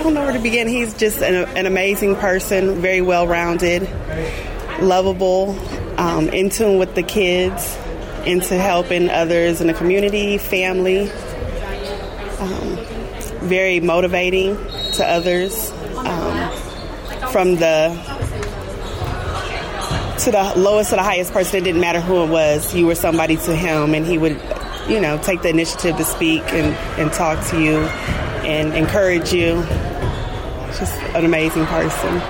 don't know where to begin. He's just an amazing person, very well-rounded, lovable, in tune with the kids, into helping others in the community, family, very motivating to others. From the lowest to the highest person, it didn't matter who it was. You were somebody to him, and he would, take the initiative to speak and talk to you and encourage you. Just an amazing person.